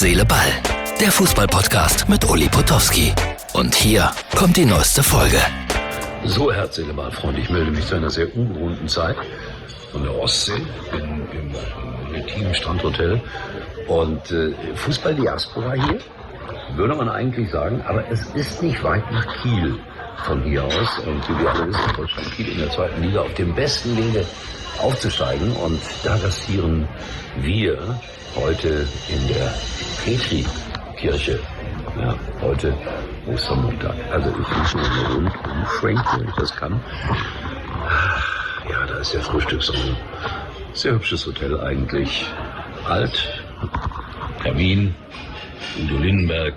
Seele, Ball. Der Fußball-Podcast mit Uli Potowski. Und hier kommt die neueste Folge. So, Herz, Seele, Ball, Freund, ich melde mich zu einer sehr ungewohnten Zeit von der Ostsee im intimen Strandhotel. Und Fußball-Diaspora hier, würde man eigentlich sagen, aber es ist nicht weit nach Kiel von hier aus. Und wie wir alle wissen, Deutschland Kiel in der zweiten Liga auf dem besten Wege aufzusteigen. Und da gastieren wir heute in der Petri-Kirche. Ja, heute Ostermontag. Also ich muss nur eine Runde umschwenken, wenn ich das kann. Ja, da ist der Frühstücksraum. Sehr hübsches Hotel eigentlich. Alt, Kamin, Udo Lindenberg.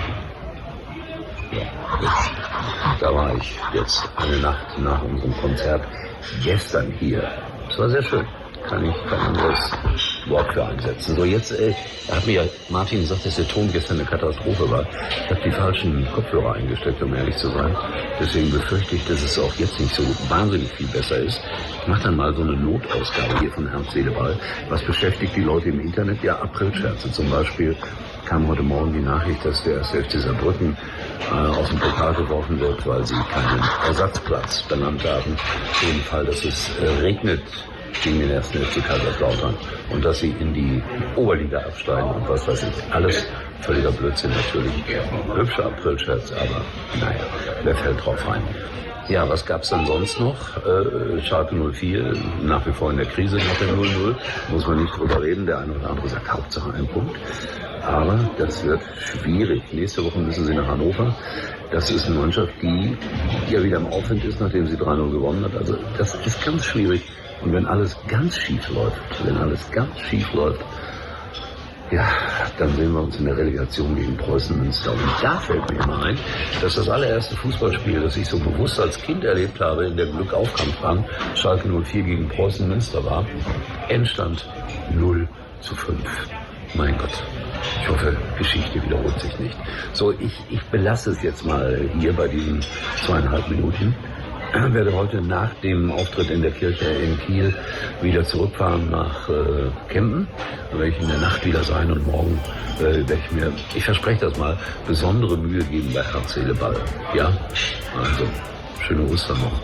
Ja, da war ich jetzt eine Nacht nach unserem Konzert gestern hier. Es war sehr schön. Kann ich kein anderes Wort für einsetzen. So, jetzt hat mir ja Martin gesagt, dass der Ton gestern eine Katastrophe war. Ich habe die falschen Kopfhörer eingesteckt, um ehrlich zu sein. Deswegen befürchte ich, dass es auch jetzt nicht so wahnsinnig viel besser ist. Ich mache dann mal so eine Notausgabe hier von Herz, Seele, Ball. Was beschäftigt die Leute im Internet? Ja, Aprilscherze. Zum Beispiel kam heute Morgen die Nachricht, dass der 1. FC Saarbrücken aus dem Pokal geworfen wird, weil sie keinen Ersatzplatz benannt haben. Für den Fall, dass es regnet gegen den 1. FC Kaiserslautern und dass sie in die Oberliga absteigen und was weiß ich. Alles völliger Blödsinn natürlich. Hübscher Aprilscherz, aber naja, wer fällt drauf ein? Ja, was gab's dann sonst noch? Schalke 04, nach wie vor in der Krise nach dem 0-0. Muss man nicht drüber reden. Der eine oder andere sagt, Hauptsache ein Punkt. Aber das wird schwierig. Nächste Woche müssen sie nach Hannover. Das ist eine Mannschaft, die ja wieder im Aufwind ist, nachdem sie 3-0 gewonnen hat. Also das ist ganz schwierig. Und wenn alles ganz schief läuft, ja, dann sehen wir uns in der Relegation gegen Preußen Münster. Und da fällt mir immer ein, dass das allererste Fußballspiel, das ich so bewusst als Kind erlebt habe, in der Glückaufkampfbahn, Schalke 04 gegen Preußen Münster war. Endstand 0-5. Mein Gott. Ich hoffe, Geschichte wiederholt sich nicht. So, ich belasse es jetzt mal hier bei diesen 2,5 Minuten. Ich werde heute nach dem Auftritt in der Kirche in Kiel wieder zurückfahren nach Kempen. Da werde ich in der Nacht wieder sein und morgen werde ich mir, ich verspreche das mal, besondere Mühe geben bei Herz, Seele, Ball. Ja, also, schöne Ostern noch.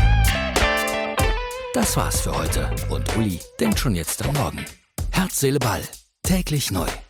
Das war's für heute und Uli denkt schon jetzt am Morgen. Herz, Seele, Ball. Täglich neu.